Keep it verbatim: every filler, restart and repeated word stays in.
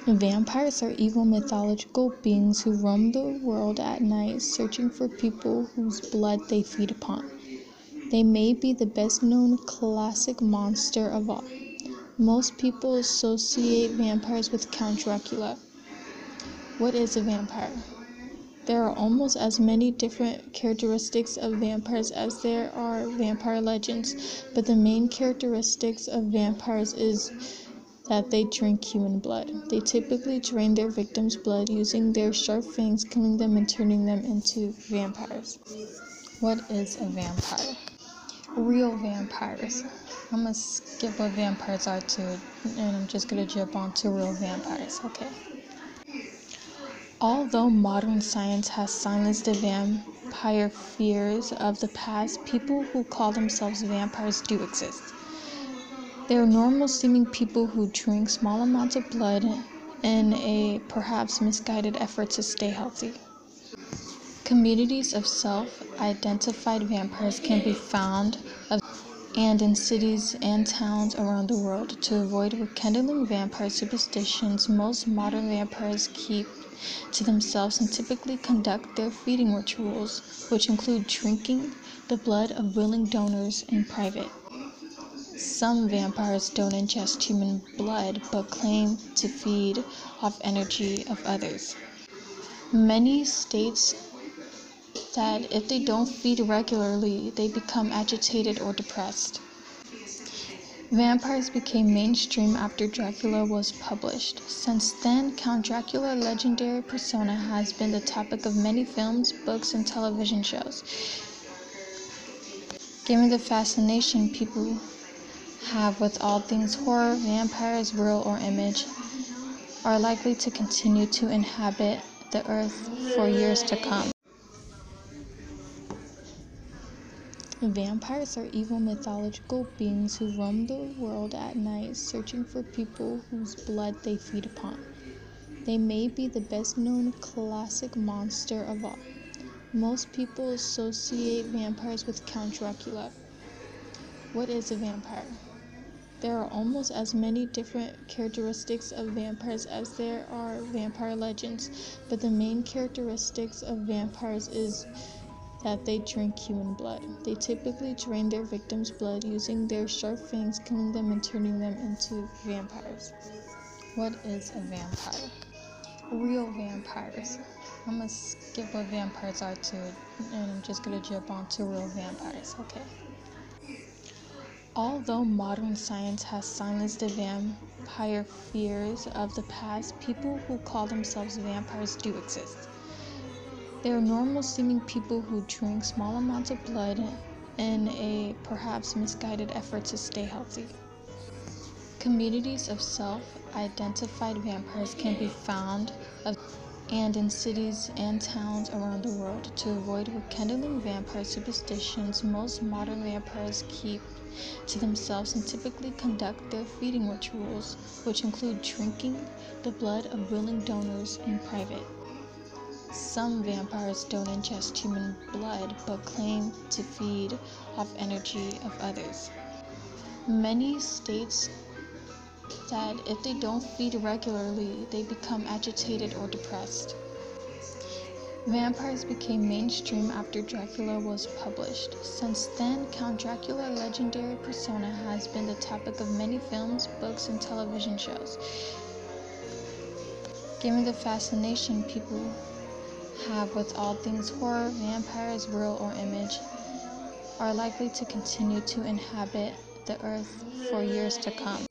Vampires are evil mythological beings who roam the world at night, searching for people whose blood they feed upon. They may be the best-known classic monster of all. Most people associate vampires with Count Dracula. What is a vampire? There are almost as many different characteristics of vampires as there are vampire legends, but the main characteristics of vampires is that they drink human blood. They typically drain their victims' blood using their sharp fangs, killing them and turning them into vampires. What is a vampire? Real vampires. I'm gonna skip what vampires are too, and I'm just gonna jump on to real vampires, okay? Although modern science has silenced the vampire fears of the past, people who call themselves vampires do exist. They are normal-seeming people who drink small amounts of blood in a perhaps misguided effort to stay healthy. Communities of self-identified vampires can be found of and in cities and towns around the world. To avoid rekindling vampire superstitions, most modern vampires keep to themselves and typically conduct their feeding rituals, which include drinking the blood of willing donors in private. Some vampires don't ingest human blood, but claim to feed off energy of others. Many states that if they don't feed regularly, they become agitated or depressed. Vampires became mainstream after Dracula was published. Since then, Count Dracula, a legendary persona, has been the topic of many films, books, and television shows. Given the fascination people have with all things horror, vampires, real or image, are likely to continue to inhabit the earth for years to come. Vampires are evil mythological beings who roam the world at night, searching for people whose blood they feed upon. They may be the best-known classic monster of all. Most people associate vampires with Count Dracula. What is a vampire? There are almost as many different characteristics of vampires as there are vampire legends, but the main characteristics of vampires is that they drink human blood. They typically drain their victims' blood using their sharp fangs, killing them and turning them into vampires. What is a vampire? Real vampires. I'm gonna skip what vampires are too, and I'm just gonna jump on to real vampires, okay? Although modern science has silenced the vampire fears of the past, people who call themselves vampires do exist. They are normal-seeming people who drink small amounts of blood in a perhaps misguided effort to stay healthy. Communities of self-identified vampires can be found of and in cities and towns around the world. To avoid rekindling vampire superstitions, most modern vampires keep to themselves and typically conduct their feeding rituals, which include drinking the blood of willing donors in private. Some vampires don't ingest human blood, but claim to feed off energy of others. Many states that if they don't feed regularly, they become agitated or depressed. Vampires became mainstream after Dracula was published. Since then, Count Dracula, a legendary persona, has been the topic of many films, books, and television shows. Given the fascination people have with all things horror, vampires, real or image, are likely to continue to inhabit the earth for years to come.